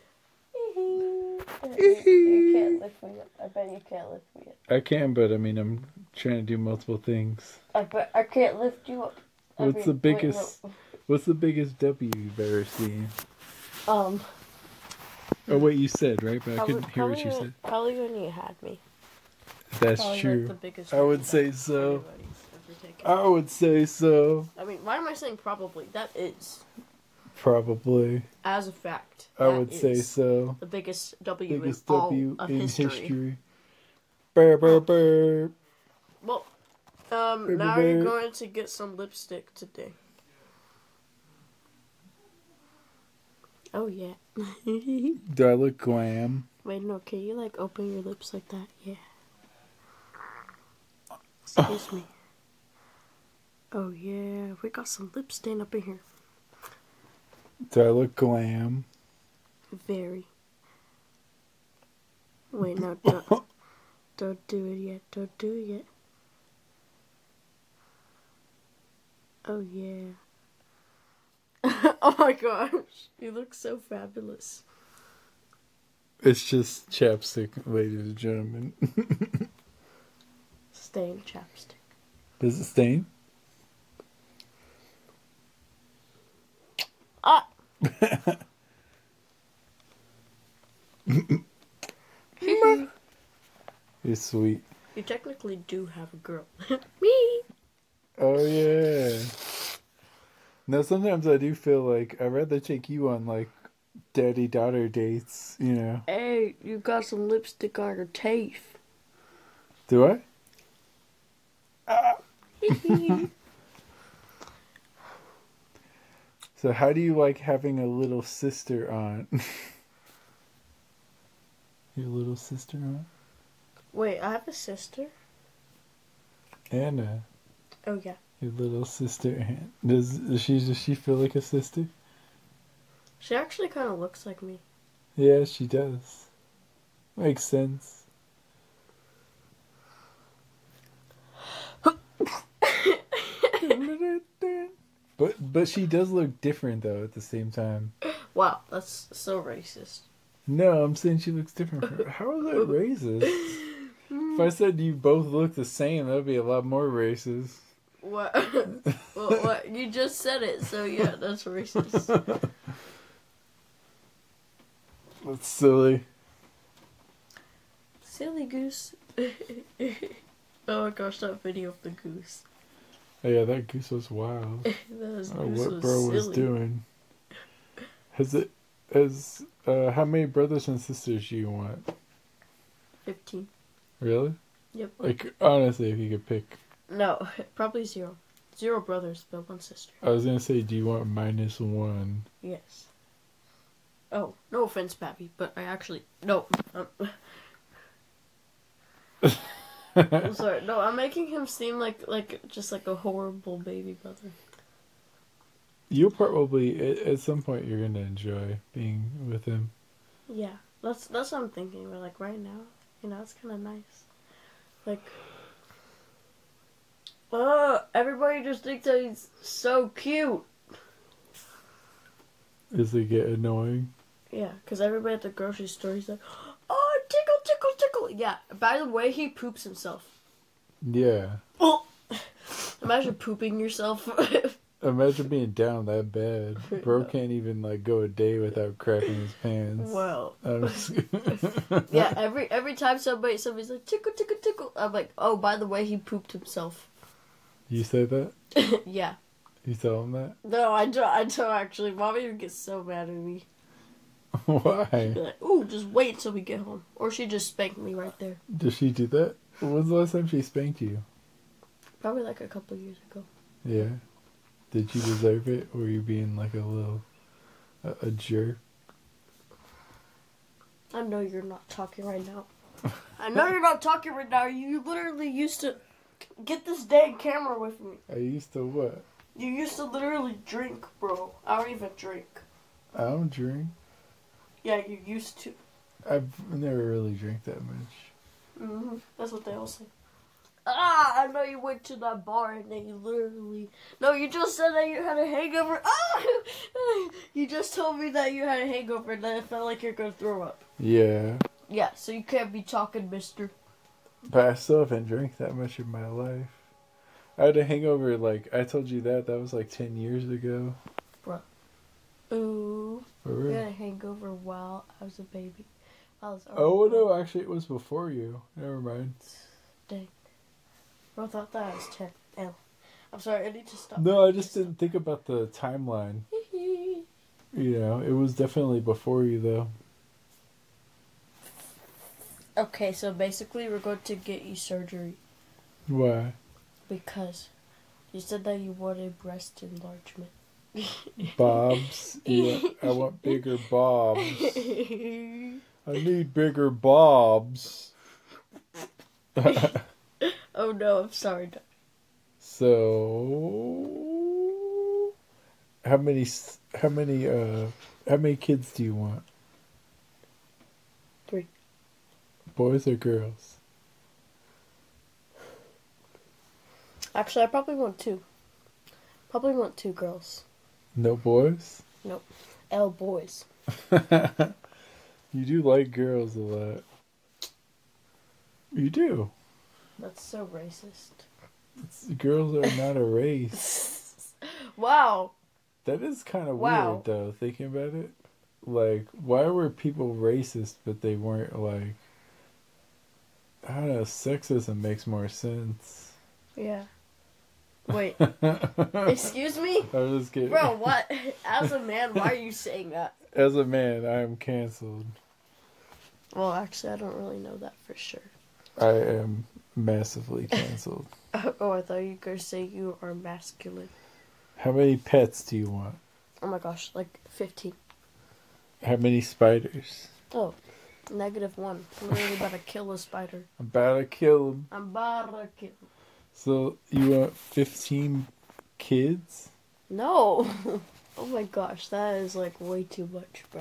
You can't lift me up. I bet you can't lift me up. I can, but I mean, I'm trying to do multiple things. I bet I can't lift you up. What's the biggest? What's the biggest W you've ever seen? Um. Oh wait, you said right, but I couldn't hear what you said. Probably when you had me. That's Probably true. Like the biggest I would that say so. anybody's ever taken. I would say so. I mean, why am I saying probably? That is, Probably. as a fact. I would say so. The biggest W Biggest in all W of in history. history. Burr, burr, burr. Well, Baby now you're bird. going to get some lipstick today. Oh yeah. Do I look glam? Wait, no. Can you like open your lips like that? Yeah. Excuse me. Oh yeah, we got some lip stain up in here. Do I look glam? Very. Wait, no, don't do it yet. Don't do it yet. Oh yeah. Oh my gosh, you look so fabulous. It's just chapstick, ladies and gentlemen. Stain chapstick. Does it stain? Ah! You're sweet. You technically do have a girl. Me! Oh yeah. Now sometimes I do feel like I'd rather take you on like daddy-daughter dates, you know. Hey, you got some lipstick on your teeth. Do I? So how do you like having a little sister on? Your little sister on? Wait, I have a sister? Anna. Oh yeah. Your little sister Anna. Does she feel like a sister? She actually kind of looks like me. Yeah, she does. Makes sense. But she does look different though at the same time. Wow, that's so racist. No, I'm saying she looks different. How is that racist? If I said you both look the same, that would be a lot more racist. What? Well, what? You just said it, so yeah, that's racist. That's silly. Silly goose. Oh my gosh, that video of the goose. Oh, yeah, that goose was wild. That was, I don't know goose what was bro was silly. doing. How many brothers and sisters do you want? 15. Really? Yep. Like, honestly, if you could pick. No, probably 0. 0 brothers, but 1 sister. I was gonna say, do you want -1? Yes. Oh, no offense, Pappy, but I actually... No. I'm sorry. No, I'm making him seem like just like a horrible baby brother. You'll probably, at some point, you're gonna enjoy being with him. Yeah, that's what I'm thinking. But like right now, you know, it's kind of nice. Like, oh, everybody just thinks that he's so cute. Does it get annoying? Yeah, because everybody at the grocery store, he's like, oh, tickle, tickle, tickle. Yeah, by the way, he poops himself. Yeah. Oh, imagine pooping yourself. Imagine being down that bad. Bro can't even like go a day without crapping his pants. Well, I'm just... yeah. Every time somebody's like tickle tickle tickle, I'm like, oh, by the way, he pooped himself. You say that? Yeah. You tell him that? No, I don't. I don't actually. Mommy would get so mad at me. She'd be Why? like, "Ooh, just wait until we get home," or she just spanked me right there. Does she do that? When's the last time she spanked you? Probably like a couple years ago. Yeah. Did you deserve it? Or were you being like a little... a jerk? I know you're not talking right now. I know you're not talking right now. You literally used to get this dang camera with me. I used to what? You used to literally drink, bro. I don't even drink. I don't drink. Yeah, you used to. I've never really drank that much. That's what they all say. Ah, I know you went to that bar and then you literally... No, you just said that you had a hangover. Ah! You just told me that you had a hangover and then it felt like you're going to throw up. Yeah. Yeah, so you can't be talking, mister. But I still haven't drank that much in my life. I had a hangover, like, I told you that was like 10 years ago. Ooh. For You real. had a hangover while I was a baby. Oh, no, actually, it was before you. Never mind. Dang. Bro, I thought that was 10. Ew. I'm sorry, I need to stop. No, I just didn't think about the timeline. You know, it was definitely before you, though. Okay, so basically we're going to get you surgery Why? because you said that you wanted breast enlargement. Bobs. Yeah, I want bigger bobs. I need bigger bobs. Oh no, I'm sorry. So, how many kids do you want? 3. Boys or girls? Actually, I probably want 2. Probably want 2 girls. No boys? L boys. You do like girls a lot. You do. That's so racist. Girls are not a race. Wow. That is kind of Wow. weird, though, thinking about it. Like, why were people racist, but they weren't, like... I don't know, sexism makes more sense. Yeah. Wait. Excuse me? I was just kidding. Bro, what? As a man, why are you saying that? As a man, I am canceled. Well, actually, I don't really know that for sure. I am massively canceled. Oh, I thought you were going to say you are masculine. How many pets do you want? Oh my gosh, like 15. How many spiders? Oh, -1. I'm literally about to kill a spider. I'm about to kill them. I'm about to kill him. So, you want 15 kids? No! Oh my gosh, that is like way too much, bro.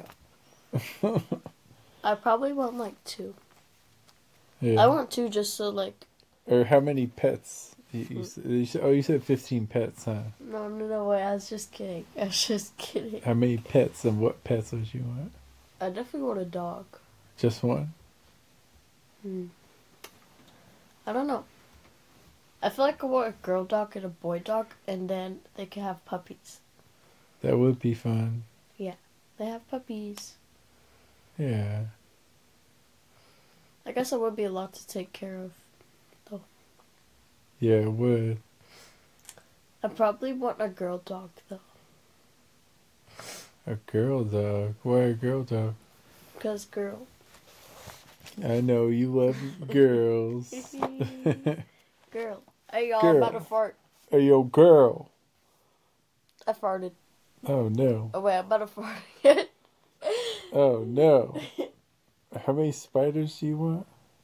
I probably want like 2. Yeah. I want 2 just so like... Or how many pets? You said 15 pets, huh? No, wait, I was just kidding. I was just kidding. How many pets and what pets would you want? I definitely want a dog. Just one? I don't know. I feel like I want a girl dog and a boy dog, and then they can have puppies. That would be fun. They have puppies. Yeah. I guess it would be a lot to take care of. Yeah, it would. I probably want a girl dog, though. A girl dog? Why a girl dog? Because girl. I know you love girls. Girl. Hey, y'all, Girl. I'm about to fart. Hey, yo, girl. I farted. Oh, no. Oh, wait, I'm about to fart again. Oh, no. How many spiders do you want?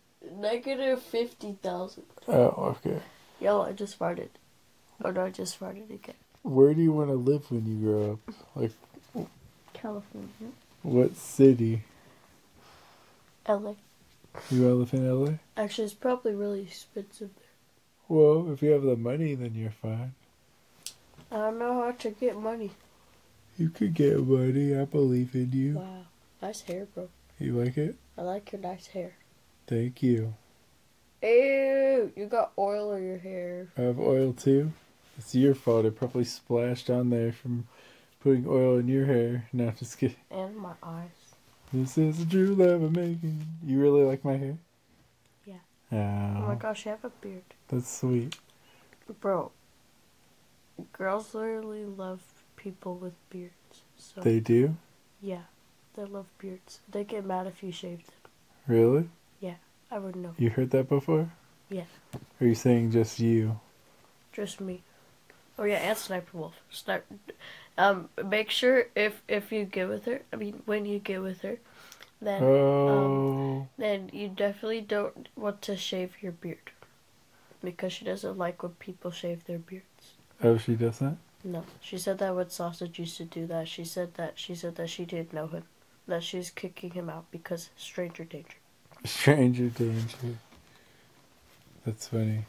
-50,000. Oh, okay. Yo, I just farted. Oh, no, I just farted again. Where do you want to live when you grow up? Like, California. what city? LA. You want to live in LA? Actually, it's probably really expensive there. Well, if you have the money, then you're fine. I don't know how to get money. You could get money. I believe in you. Wow. Nice hair, bro. You like it? I like your nice hair. Thank you. Ew, you got oil in your hair. I have oil too. It's your fault. It probably splashed on there from putting oil in your hair. No, just kidding. And my eyes. This is a true love I'm making. You really like my hair? Yeah. Oh, Oh my gosh, you have a beard. that's sweet. Bro, girls literally love people with beards. So They do? yeah, they love beards. They get mad if you shave them. Really? I would know. You heard that before? Yeah. Or are you saying just you? Just me. Oh yeah, and Sniper Wolf. Make sure if you get with her, when you get with her, then Oh. then you definitely don't want to shave your beard, because she doesn't like when people shave their beards. Oh, she doesn't? No, she said that when Sausage used to do that. She said that she didn't know him, that she's kicking him out because stranger danger. Stranger danger. That's funny.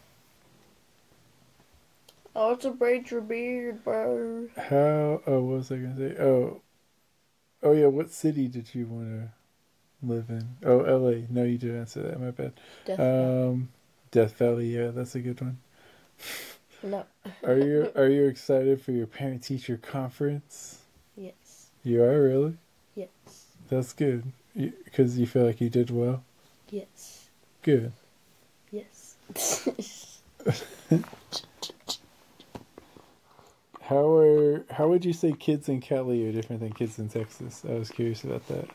Oh, it's a braid your beard, bro. What was I gonna say? Oh yeah, what city did you want to live in? Oh, LA. No, you didn't answer that, my bad. Death Valley. Death Valley, yeah, that's a good one. No. Are you excited for your parent teacher conference? Yes. You are, really? Yes. That's good. Because you feel like you did well? Yes. Good. Yes. How would you say kids in Cali are different than kids in Texas? I was curious about that.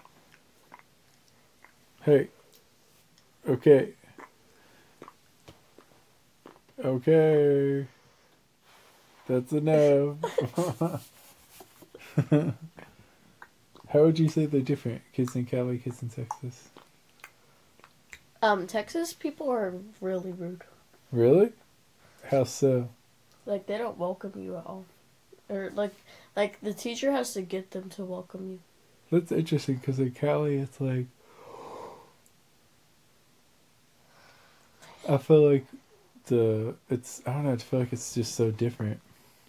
Hey. Okay. Okay. That's enough. How would you say they're different? Kids in Cali, kids in Texas. Texas people are really rude. Really? How so? Like, they don't welcome you at all. Or, like the teacher has to get them to welcome you. That's interesting because in Cali it's like... I feel like I don't know, I feel like it's just so different.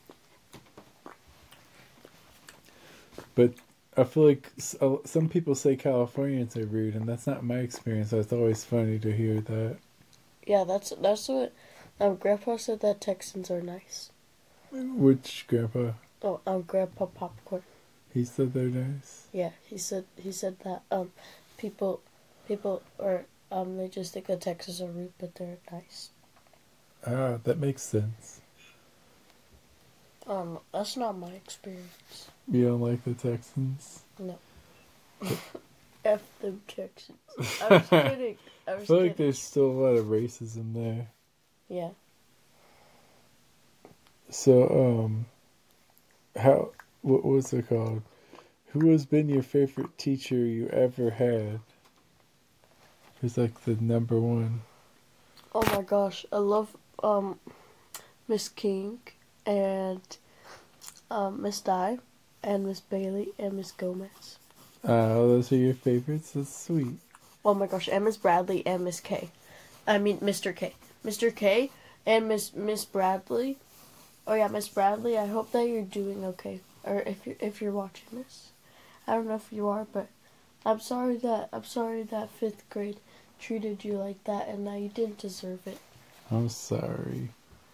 But I feel like some people say Californians are rude, and that's not my experience. So it's always funny to hear that. Yeah, that's what Grandpa said, that Texans are nice. Which grandpa? Oh, Grandpa Popcorn. He said they're nice. Yeah, he said that people are they just think that Texans are rude, but they're nice. Ah, that makes sense. That's not my experience. You don't like the Texans? No. F them Texans. I was kidding. I feel like there's still a lot of racism there. Yeah. So, what was it called? Who has been your favorite teacher you ever had? Who's like the number one? Oh my gosh, I love Miss King and Miss Dye and Miss Bailey and Miss Gomez. Those are your favorites? That's sweet. Oh my gosh, and Miss Bradley and Miss K. I mean Mr. K. Mr. K and Miss Bradley. Oh yeah, Miss Bradley, I hope that you're doing okay. Or if you're watching this. I don't know if you are, but I'm sorry that 5th grade treated you like that, and now you didn't deserve it. I'm sorry.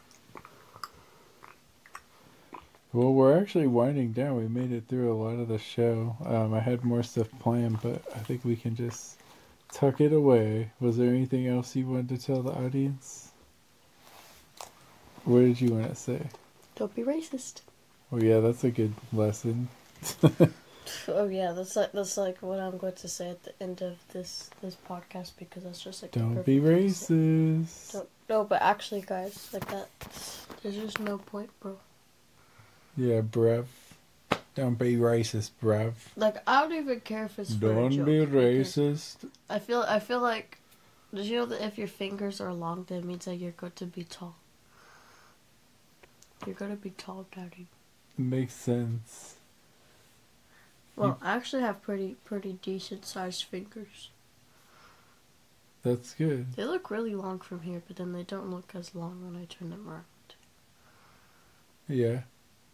Well, we're actually winding down. We made it through a lot of the show. I had more stuff planned, but I think we can just tuck it away. Was there anything else you wanted to tell the audience? What did you want to say? Don't be racist. Well, yeah, that's a good lesson. Oh yeah, that's like what I'm going to say at the end of this podcast, because that's just like Don't be racist. No, but actually, guys, like that, there's just no point, bro. Yeah, bruv. Don't be racist, bruv. Like, I don't even care if it's for a Don't joke, be because racist. I feel like, did you know that if your fingers are long, that means that you're going to be tall? You're going to be tall, Daddy. Makes sense. Well, I actually have pretty decent sized fingers. That's good. They look really long from here, but then they don't look as long when I turn them around. Yeah.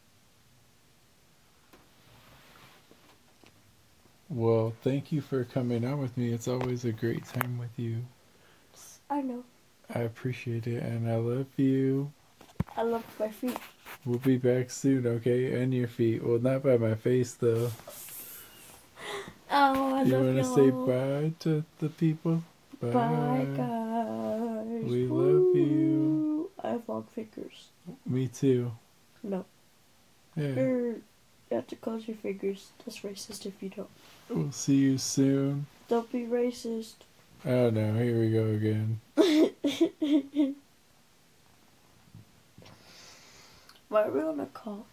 Well, thank you for coming on with me. It's always a great time with you. I know. I appreciate it, and I love you. I love my feet. We'll be back soon, okay? And your feet. Well, not by my face, though. Oh, I You love want to y'all. say bye to the people? Bye, guys. We love you. I have long fingers. Me too. No. Yeah. You have to close your fingers. That's racist if you don't. We'll see you soon. Don't be racist. Oh no, here we go again. Why are we on a call?